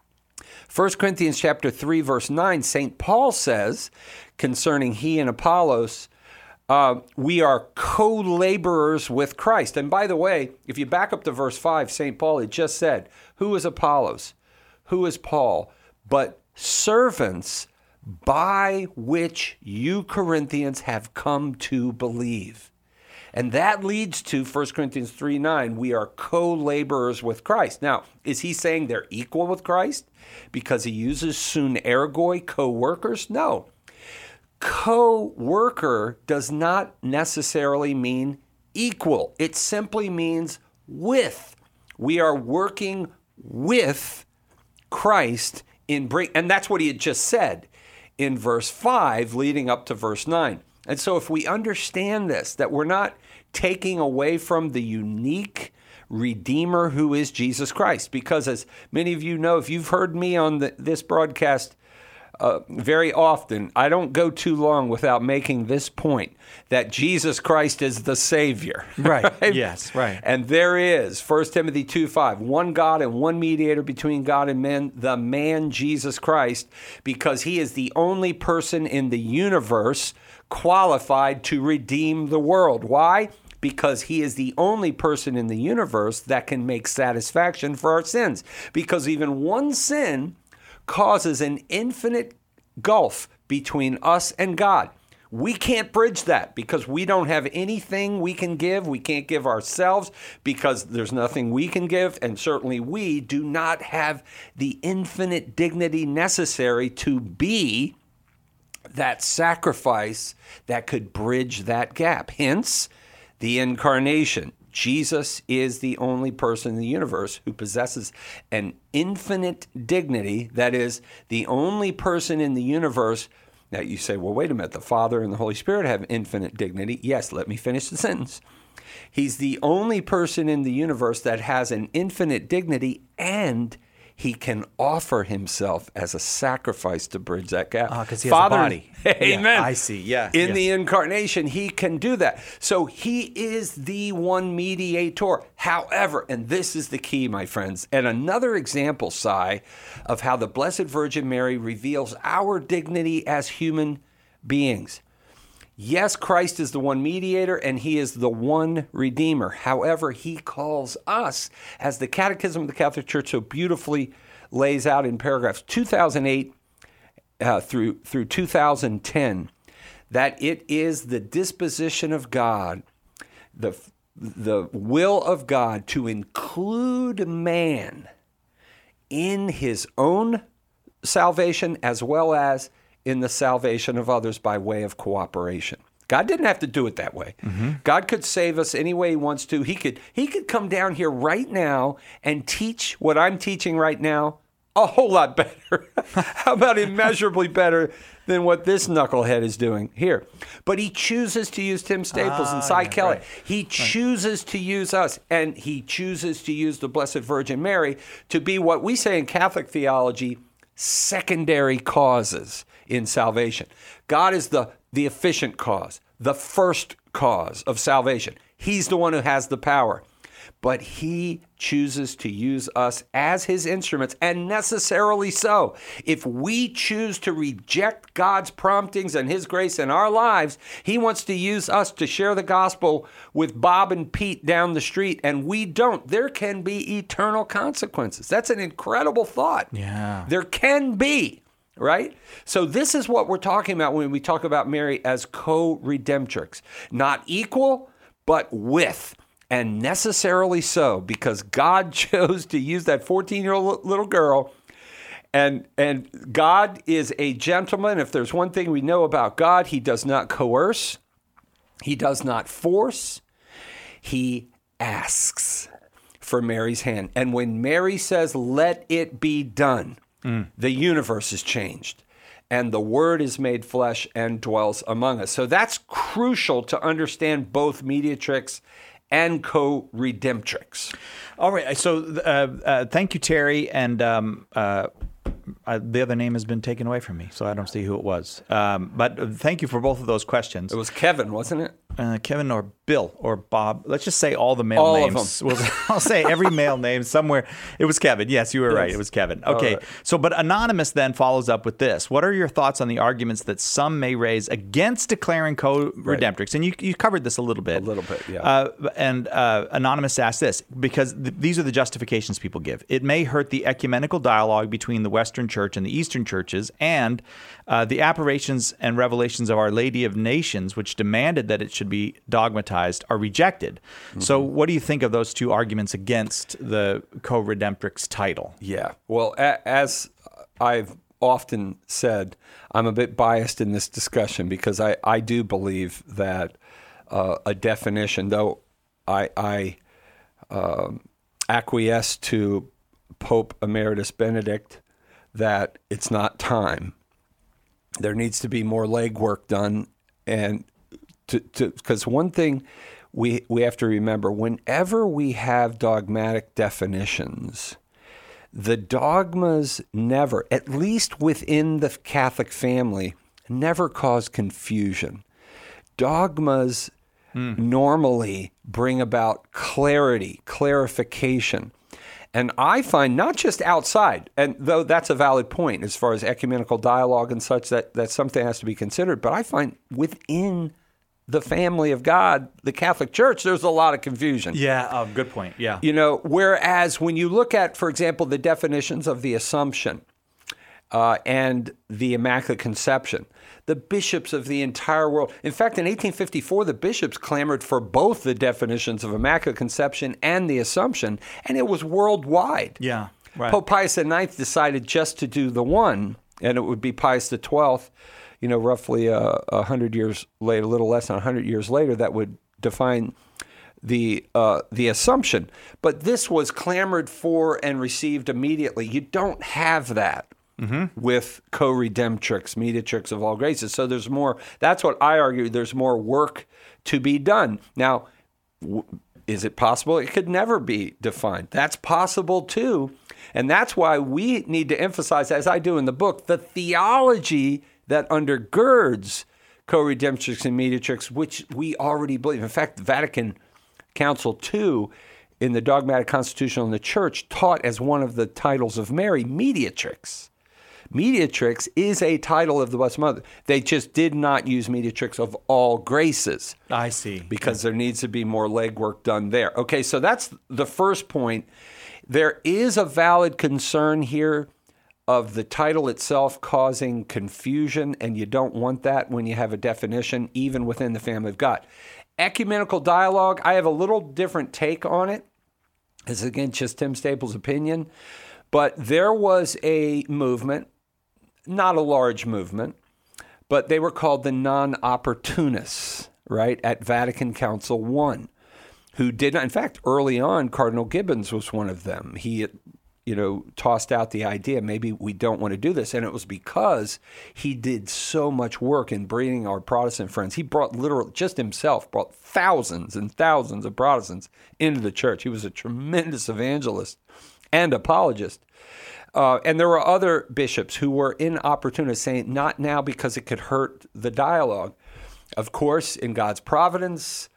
[SPEAKER 3] 1 Corinthians chapter 3, verse 9, St. Paul says concerning he and Apollos, we are co-laborers with Christ. And by the way, if you back up to verse 5, St. Paul had just said, who is Apollos? Who is Paul? But servants by which you Corinthians have come to believe. And that leads to 1 Corinthians 3:9, we are co-laborers with Christ. Now, is he saying they're equal with Christ because he uses sun ergoi, co-workers? No. Co-worker does not necessarily mean equal. It simply means with. We are working with Christ and that's what he had just said in verse 5 leading up to verse 9. And so if we understand this, that we're not taking away from the unique Redeemer who is Jesus Christ, because as many of you know, if you've heard me on this broadcast very often, I don't go too long without making this point, that Jesus Christ is the Savior.
[SPEAKER 2] Right. Yes, right.
[SPEAKER 3] And there is, 1 Timothy 2:5, one God and one mediator between God and men, the man Jesus Christ, because he is the only person in the universe qualified to redeem the world. Why? Because he is the only person in the universe that can make satisfaction for our sins. Because even one sin causes an infinite gulf between us and God. We can't bridge that because we don't have anything we can give. We can't give ourselves because there's nothing we can give. And certainly we do not have the infinite dignity necessary to be that sacrifice that could bridge that gap. Hence, the incarnation. Jesus is the only person in the universe who possesses an infinite dignity. That is, the only person in the universe. Now you say, well, wait a minute, the Father and the Holy Spirit have infinite dignity. Yes, let me finish the sentence. He's the only person in the universe that has an infinite dignity, and he can offer himself as a sacrifice to bridge that gap.
[SPEAKER 2] Because he has a body.
[SPEAKER 3] Amen.
[SPEAKER 2] Yeah, I see, yeah.
[SPEAKER 3] In the incarnation, he can do that. So he is the one mediator. However, and this is the key, my friends, and another example, Si, of how the Blessed Virgin Mary reveals our dignity as human beings. Yes, Christ is the one mediator and he is the one redeemer. However, he calls us, as the Catechism of the Catholic Church so beautifully lays out in paragraphs 2008 through 2010, that it is the disposition of God, the will of God to include man in his own salvation as well as in the salvation of others by way of cooperation. God didn't have to do it that way. Mm-hmm. God could save us any way he wants to. He could come down here right now and teach what I'm teaching right now a whole lot better. How about immeasurably better than what this knucklehead is doing here? But he chooses to use Tim Staples and Cy Kelly. Right. He chooses to use us, and he chooses to use the Blessed Virgin Mary to be what we say in Catholic theology, secondary causes in salvation. God is the efficient cause, the first cause of salvation. He's the one who has the power. But he chooses to use us as his instruments, and necessarily so. If we choose to reject God's promptings and his grace in our lives, he wants to use us to share the gospel with Bob and Pete down the street, and we don't. There can be eternal consequences. That's an incredible thought.
[SPEAKER 2] Yeah.
[SPEAKER 3] There can be. Right? So this is what we're talking about when we talk about Mary as co-redemptrix. Not equal, but with. And necessarily so, because God chose to use that 14-year-old little girl. And God is a gentleman. If there's one thing we know about God, he does not coerce. He does not force. He asks for Mary's hand. And when Mary says, "Let it be done," the universe is changed, and the Word is made flesh and dwells among us. So that's crucial to understand both mediatrix and co-redemptrix.
[SPEAKER 2] All right. So thank you, Terry. And the other name has been taken away from me, so I don't see who it was. But thank you for both of those questions.
[SPEAKER 3] It was Kevin, wasn't it?
[SPEAKER 2] Kevin or Bill or Bob. Let's just say all the male names.
[SPEAKER 3] Of them.
[SPEAKER 2] I'll say every male name somewhere. It was Kevin. Yes, you were right. It was Kevin. Okay. Right. So, but Anonymous then follows up with this. What are your thoughts on the arguments that some may raise against declaring co-redemptrix? Right. And you covered this a little bit.
[SPEAKER 3] A little bit, yeah.
[SPEAKER 2] And Anonymous asked this, because these are the justifications people give. It may hurt the ecumenical dialogue between the Western Church and the Eastern churches, and the apparitions and revelations of Our Lady of Nations, which demanded that it should be dogmatized, are rejected. Mm-hmm. So what do you think of those two arguments against the co-redemptrix title?
[SPEAKER 3] Yeah. Well, as I've often said, I'm a bit biased in this discussion because I do believe that a definition, though I acquiesce to Pope Emeritus Benedict that it's not time. There needs to be more legwork done, and because one thing we have to remember, whenever we have dogmatic definitions, the dogmas never, at least within the Catholic family, never cause confusion. Dogmas normally bring about clarity, clarification. And I find not just outside, and though that's a valid point as far as ecumenical dialogue and such, that's something that has to be considered, but I find within the family of God, the Catholic Church, there's a lot of confusion.
[SPEAKER 2] Yeah, good point. Yeah.
[SPEAKER 3] Whereas when you look at, for example, the definitions of the Assumption and the Immaculate Conception, the bishops of the entire world. In fact, in 1854, the bishops clamored for both the definitions of Immaculate Conception and the Assumption, and it was worldwide.
[SPEAKER 2] Yeah, right.
[SPEAKER 3] Pope Pius IX decided just to do the one, and it would be Pius XII, roughly 100 years later, a little less than 100 years later, that would define the Assumption. But this was clamored for and received immediately. You don't have that. With co-redemptrix, mediatrix of all graces. So there's more, that's what I argue, there's more work to be done. Now, is it possible? It could never be defined. That's possible too. And that's why we need to emphasize, as I do in the book, the theology that undergirds co-redemptrix and mediatrix, which we already believe. In fact, Vatican Council II in the Dogmatic Constitution on the Church taught as one of the titles of Mary, mediatrix. Mediatrix is a title of the Blessed Mother. They just did not use mediatrix of all graces.
[SPEAKER 2] I see.
[SPEAKER 3] Because there needs to be more legwork done there. Okay, so that's the first point. There is a valid concern here of the title itself causing confusion, and you don't want that when you have a definition, even within the family of God. Ecumenical dialogue, I have a little different take on it. This is, again, just Tim Staples' opinion. But there was a movement, not a large movement, but they were called the non-opportunists, right, at Vatican Council I, who did not, in fact, early on, Cardinal Gibbons was one of them. He, tossed out the idea, maybe we don't want to do this. And it was because he did so much work in bringing our Protestant friends. He brought brought thousands and thousands of Protestants into the church. He was a tremendous evangelist and apologist. And there were other bishops who were inopportunists, saying, not now because it could hurt the dialogue. Of course, in God's providence,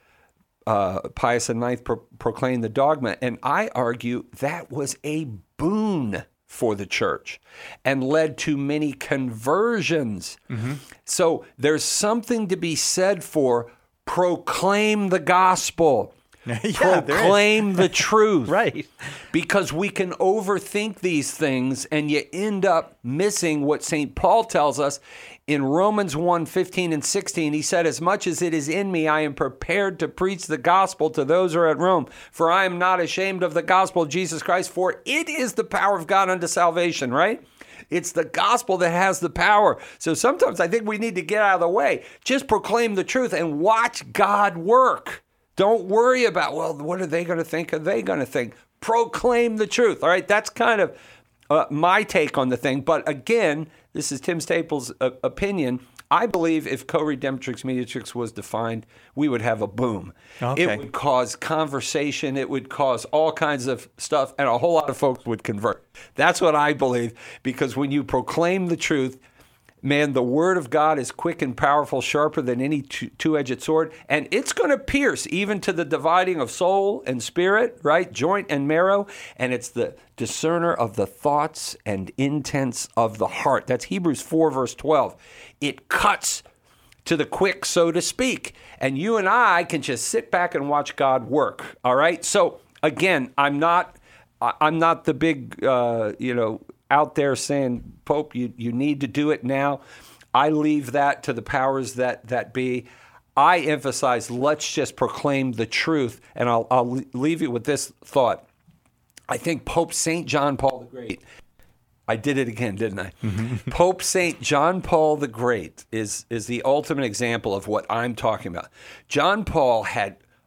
[SPEAKER 3] Pius IX proclaimed the dogma, and I argue that was a boon for the church and led to many conversions. So there's something to be said for proclaim the gospel. Proclaim the truth.
[SPEAKER 2] Right.
[SPEAKER 3] Because we can overthink these things and you end up missing what St. Paul tells us in Romans 1:15 and 16. He said, as much as it is in me, I am prepared to preach the gospel to those who are at Rome. For I am not ashamed of the gospel of Jesus Christ, for it is the power of God unto salvation, right? It's the gospel that has the power. So sometimes I think we need to get out of the way. Just proclaim the truth and watch God work. Don't worry about, what are they going to think? Are they going to think? Proclaim the truth. All right, that's kind of my take on the thing. But again, this is Tim Staples' opinion. I believe if co-redemptrix mediatrix was defined, we would have a boom.
[SPEAKER 2] Okay.
[SPEAKER 3] It would cause conversation. It would cause all kinds of stuff, and a whole lot of folks would convert. That's what I believe, because when you proclaim the truth, man, the word of God is quick and powerful, sharper than any two-edged sword, and it's going to pierce even to the dividing of soul and spirit, right? Joint and marrow, and it's the discerner of the thoughts and intents of the heart. That's Hebrews 4, verse 12. It cuts to the quick, so to speak, and you and I can just sit back and watch God work, all right? So, again, I'm not the big, out there saying, Pope, you need to do it now. I leave that to the powers that be. I emphasize, let's just proclaim the truth. And I'll leave you with this thought. I think Pope St. John Paul the Great, I did it again, didn't I? Pope St. John Paul the Great is the ultimate example of what I'm talking about. John Paul had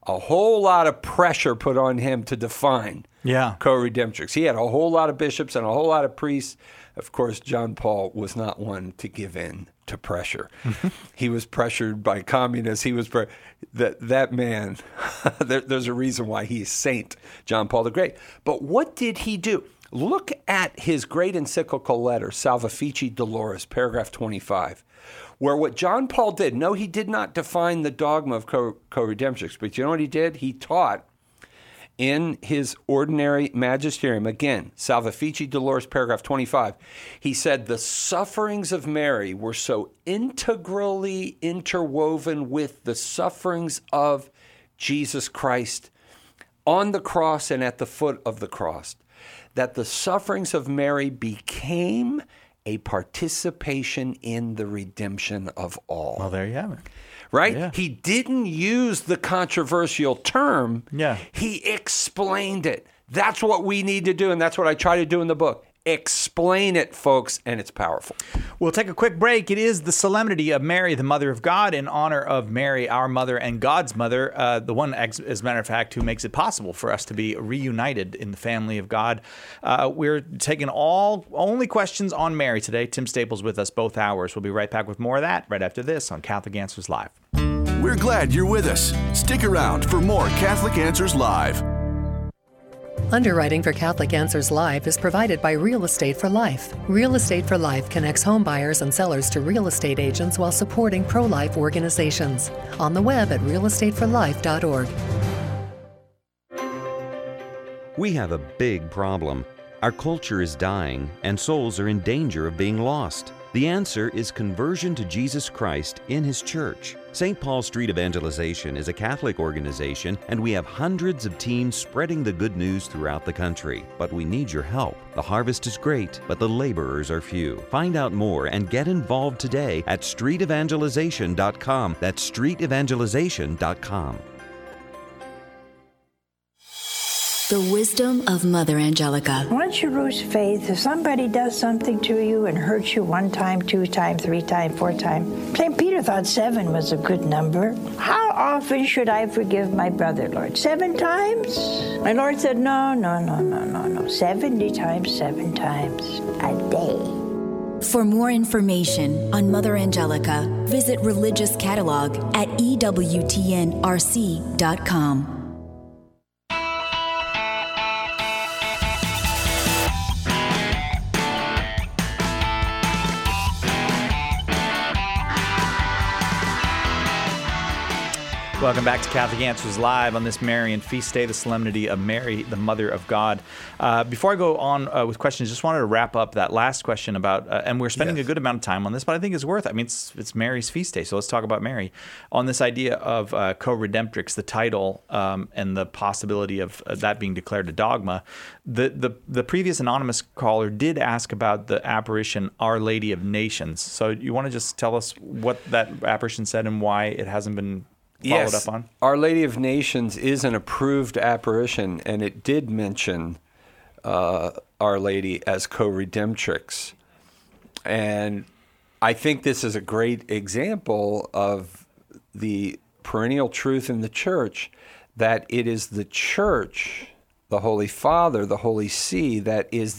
[SPEAKER 3] a whole lot of pressure put on him to define co-redemptrix. He had a whole lot of bishops and a whole lot of priests. Of course, John Paul was not one to give in to pressure. He was pressured by communists. He was that man. There's a reason why he's Saint John Paul the Great. But what did he do? Look at his great encyclical letter, Salvifici Doloris, paragraph 25, where what John Paul did, no, he did not define the dogma of co-redemptrix, but you know what he did? He taught in his ordinary magisterium, again, Salvifici Doloris, paragraph 25, he said the sufferings of Mary were so integrally interwoven with the sufferings of Jesus Christ on the cross and at the foot of the cross, that the sufferings of Mary became a participation in the redemption of all.
[SPEAKER 2] Well, there you have it.
[SPEAKER 3] Right?
[SPEAKER 2] Yeah.
[SPEAKER 3] He didn't use the controversial term.
[SPEAKER 2] Yeah.
[SPEAKER 3] He explained it. That's what we need to do, and that's what I try to do in the book. Explain it, folks, and it's powerful.
[SPEAKER 2] We'll take a quick break. It is the Solemnity of Mary, the Mother of God, in honor of Mary, our mother and God's mother, the one, as a matter of fact, who makes it possible for us to be reunited in the family of God. We're taking only questions on Mary today. Tim Staples with us both hours. We'll be right back with more of that right after this on Catholic Answers Live.
[SPEAKER 4] We're glad you're with us. Stick around for more Catholic Answers Live.
[SPEAKER 10] Underwriting for Catholic Answers Live is provided by Real Estate for Life. Real Estate for Life connects home buyers and sellers to real estate agents while supporting pro-life organizations. On the web at realestateforlife.org.
[SPEAKER 11] We have a big problem. Our culture is dying, and souls are in danger of being lost. The answer is conversion to Jesus Christ in His church. St. Paul Street Evangelization is a Catholic organization, and we have hundreds of teams spreading the good news throughout the country. But we need your help. The harvest is great, but the laborers are few. Find out more and get involved today at streetevangelization.com. That's streetevangelization.com.
[SPEAKER 12] The wisdom of Mother Angelica.
[SPEAKER 13] Once you lose faith, if somebody does something to you and hurts you 1 time, 2 times, 3 times, 4 times, St. Peter thought 7 was a good number. How often should I forgive my brother, Lord? 7 times? My Lord said, no. 70 times, 7 times a day.
[SPEAKER 12] For more information on Mother Angelica, visit Religious Catalog at EWTNRC.com.
[SPEAKER 2] Welcome back to Catholic Answers Live on this Marian feast day, the Solemnity of Mary, the Mother of God. Before I go on with questions, just wanted to wrap up that last question about, and we're spending a good amount of time on this, but I think it's worth it. I mean, it's Mary's feast day, so let's talk about Mary. On this idea of co-redemptrix, the title, and the possibility of that being declared a dogma, the previous anonymous caller did ask about the apparition Our Lady of Nations. So you want to just tell us what that apparition said and why it hasn't been followed up on?
[SPEAKER 3] Our Lady of Nations is an approved apparition, and it did mention Our Lady as co-redemptrix. And I think this is a great example of the perennial truth in the Church, that it is the Church, the Holy Father, the Holy See, that is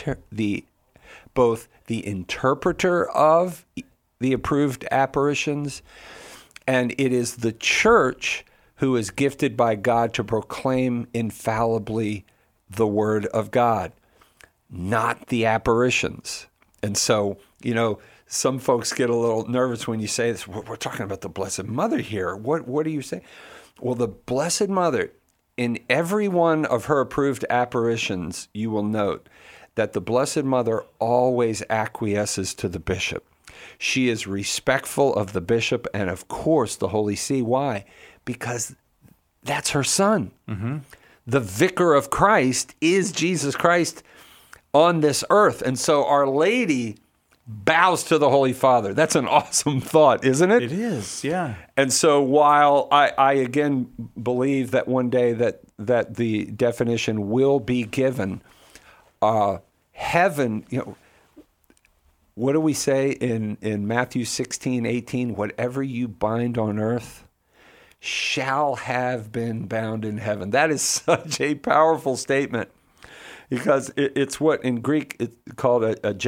[SPEAKER 3] both the interpreter of the approved apparitions, and it is the Church who is gifted by God to proclaim infallibly the Word of God, not the apparitions. And so, some folks get a little nervous when you say this. We're talking about the Blessed Mother here. What do you say? Well, the Blessed Mother, in every one of her approved apparitions, you will note that the Blessed Mother always acquiesces to the bishop. She is respectful of the bishop and, of course, the Holy See. Why? Because that's her son. Mm-hmm. The vicar of Christ is Jesus Christ on this earth. And so Our Lady bows to the Holy Father. That's an awesome thought, isn't it?
[SPEAKER 2] It is, yeah.
[SPEAKER 3] And so while I again believe that one day that the definition will be given, heaven, what do we say in Matthew 16:18? Whatever you bind on earth shall have been bound in heaven. That is such a powerful statement, because it's what in Greek it's called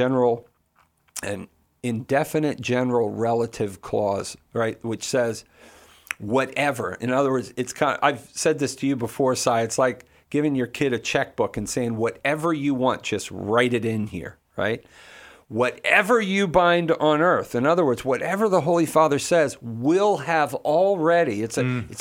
[SPEAKER 3] an indefinite general relative clause, right? Which says whatever. In other words, it's kind of, I've said this to you before, Si, it's like giving your kid a checkbook and saying, whatever you want, just write it in here, right? Whatever you bind on earth, in other words, whatever the Holy Father says, will have already. It's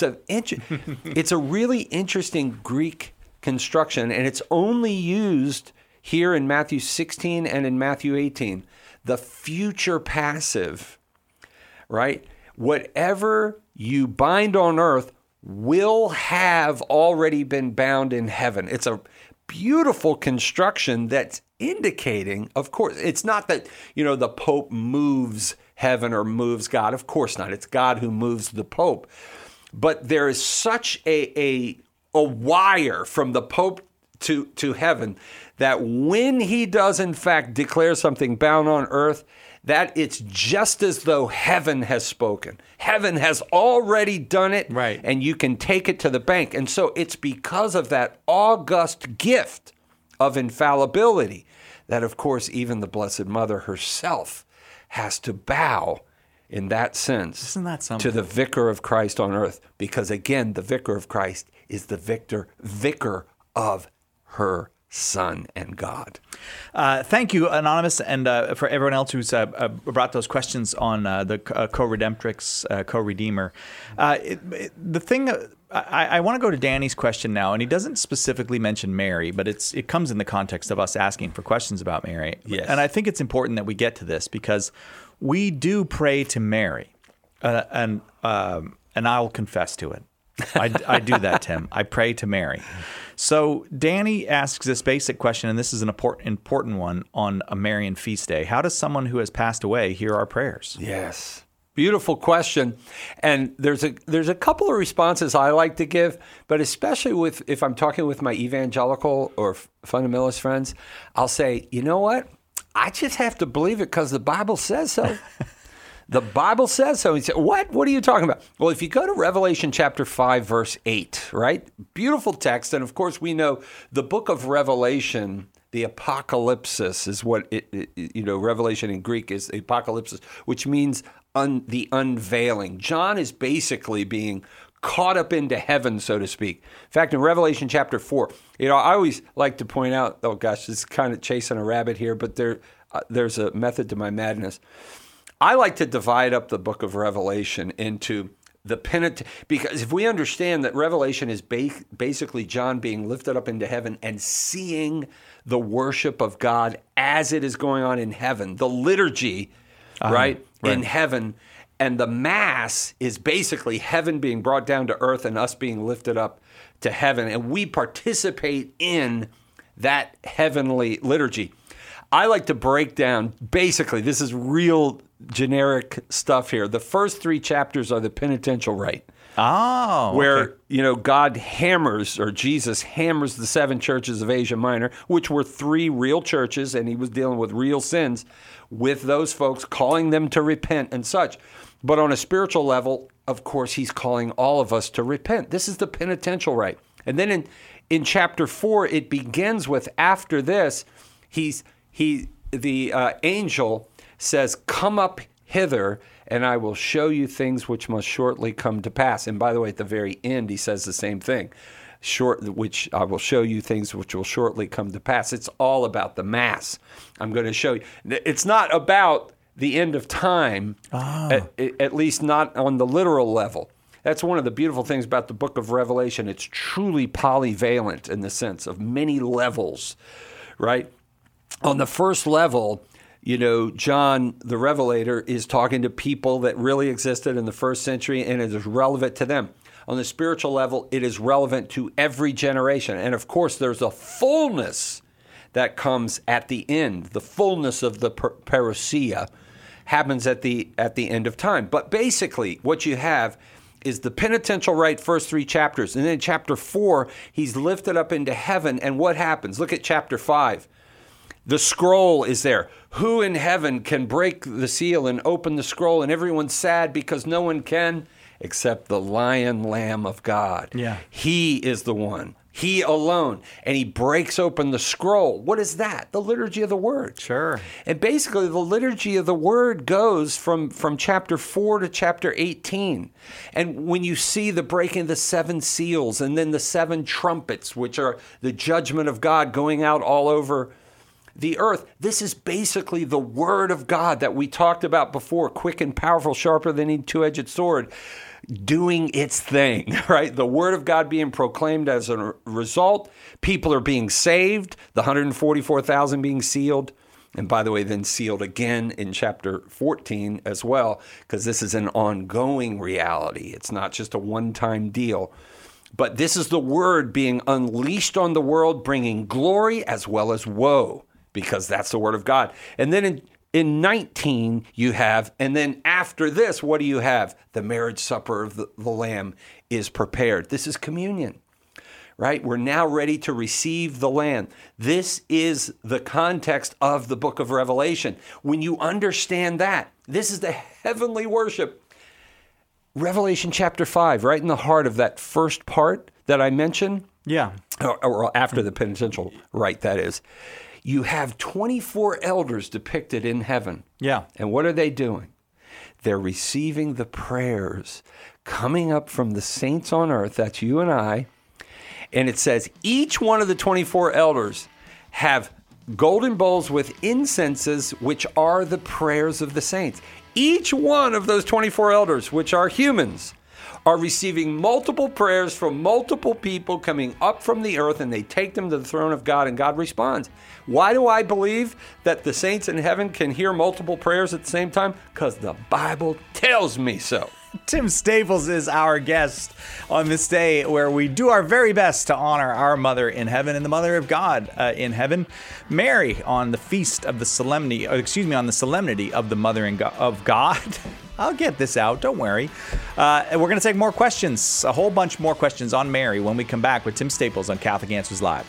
[SPEAKER 3] a really interesting Greek construction, and it's only used here in Matthew 16 and in Matthew 18. The future passive, right? Whatever you bind on earth will have already been bound in heaven. It's a beautiful construction that's indicating, of course, it's not that, the Pope moves heaven or moves God. Of course not. It's God who moves the Pope. But there is such a wire from the Pope to heaven that when he does in fact declare something bound on earth, that it's just as though heaven has spoken. Heaven has already done it, right? And you can take it to the bank. And so it's because of that august gift of infallibility that, of course, even the Blessed Mother herself has to bow in that sense.
[SPEAKER 2] Isn't that something?
[SPEAKER 3] To the Vicar of Christ on earth. Because again, the Vicar of Christ is the vicar of her Son and God.
[SPEAKER 2] Thank you, Anonymous, and for everyone else who's brought those questions on the co-redemptrix, co-redeemer. The thing, I want to go to Danny's question now, and he doesn't specifically mention Mary, but it comes in the context of us asking for questions about Mary.
[SPEAKER 3] Yes.
[SPEAKER 2] And I think it's important that we get to this because we do pray to Mary, and I'll confess to it. I do that, Tim. I pray to Mary. So Danny asks this basic question, and this is an important one on a Marian feast day. How does someone who has passed away hear our prayers?
[SPEAKER 3] Yes. Beautiful question. And there's a couple of responses I like to give, but especially if I'm talking with my evangelical or fundamentalist friends, I'll say, you know what? I just have to believe it because the Bible says so. The Bible says so. He said, what? What are you talking about? Well, if you go to Revelation chapter 5, verse 8, right? Beautiful text. And of course, we know the book of Revelation, the apocalypsis is what Revelation in Greek is apocalypsis, which means the unveiling. John is basically being caught up into heaven, so to speak. In fact, in Revelation chapter 4, I always like to point out, oh gosh, this is kind of chasing a rabbit here, but there's a method to my madness. I like to divide up the book of Revelation into the penitent, because if we understand that Revelation is basically John being lifted up into heaven and seeing the worship of God as it is going on in heaven, the liturgy, right, in heaven, and the Mass is basically heaven being brought down to earth and us being lifted up to heaven, and we participate in that heavenly liturgy. I like to break down, basically, this is real generic stuff here. The first 3 chapters are the penitential rite.
[SPEAKER 2] Oh,
[SPEAKER 3] where, God hammers, or Jesus hammers the 7 churches of Asia Minor, which were 3 real churches, and he was dealing with real sins with those folks, calling them to repent and such. But on a spiritual level, of course, he's calling all of us to repent. This is the penitential rite. And then in chapter 4, it begins with, after this, the angel says, "Come up hither, and I will show you things which must shortly come to pass." And by the way, at the very end, he says the same thing. Which I will show you things which will shortly come to pass. It's all about the Mass. I'm going to show you. It's not about the end of time, at least not on the literal level. That's one of the beautiful things about the book of Revelation. It's truly polyvalent in the sense of many levels, right? On the first level, John the Revelator is talking to people that really existed in the first century, and it is relevant to them. On the spiritual level, it is relevant to every generation. And of course, there's a fullness that comes at the end. The fullness of the parousia happens at the end of time. But basically, what you have is the penitential rite, first 3 chapters. And then in chapter 4, he's lifted up into heaven. And what happens? Look at chapter 5. The scroll is there. Who in heaven can break the seal and open the scroll? And everyone's sad because no one can except the Lion Lamb of God.
[SPEAKER 2] Yeah.
[SPEAKER 3] He is the one. He alone. And he breaks open the scroll. What is that? The liturgy of the word.
[SPEAKER 2] Sure.
[SPEAKER 3] And basically the liturgy of the word goes from chapter 4 to chapter 18. And when you see the breaking of the 7 seals and then the 7 trumpets, which are the judgment of God going out all over the earth, this is basically the word of God that we talked about before, quick and powerful, sharper than any two-edged sword, doing its thing, right? The word of God being proclaimed as a result. People are being saved, the 144,000 being sealed. And by the way, then sealed again in chapter 14 as well, because this is an ongoing reality. It's not just a one-time deal. But this is the word being unleashed on the world, bringing glory as well as woe, because that's the word of God. And then in 19, you have, and then after this, what do you have? The marriage supper of the Lamb is prepared. This is communion, right? We're now ready to receive the Lamb. This is the context of the book of Revelation. When you understand that, this is the heavenly worship. Revelation chapter 5, right in the heart of that first part that I mentioned.
[SPEAKER 2] Yeah.
[SPEAKER 3] Or after the penitential rite, that is. You have 24 elders depicted in heaven.
[SPEAKER 2] Yeah.
[SPEAKER 3] And what are they doing? They're receiving the prayers coming up from the saints on earth. That's you and I. And it says each one of the 24 elders have golden bowls with incenses, which are the prayers of the saints. Each one of those 24 elders, which are humans, are receiving multiple prayers from multiple people coming up from the earth, and they take them to the throne of God, and God responds. Why do I believe that the saints in heaven can hear multiple prayers at the same time? Because the Bible tells me so.
[SPEAKER 2] Tim Staples is our guest on this day where we do our very best to honor our Mother in heaven and the Mother of God in heaven, Mary, on the feast of the solemnity, on the solemnity of the Mother of God. I'll get this out, don't worry. And we're going to take more questions, a whole bunch more questions on Mary when we come back with Tim Staples on Catholic Answers Live.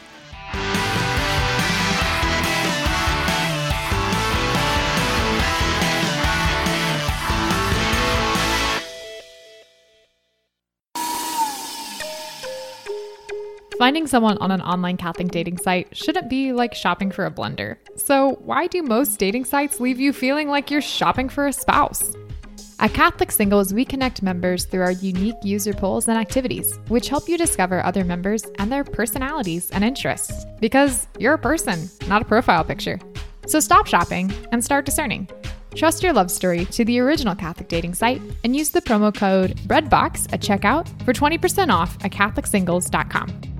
[SPEAKER 14] Finding someone on an online Catholic dating site shouldn't be like shopping for a blender. So why do most dating sites leave you feeling like you're shopping for a spouse? At Catholic Singles, we connect members through our unique user polls and activities, which help you discover other members and their personalities and interests. Because you're a person, not a profile picture. So stop shopping and start discerning. Trust your love story to the original Catholic dating site and use the promo code BREADBOX at checkout for 20% off at CatholicSingles.com.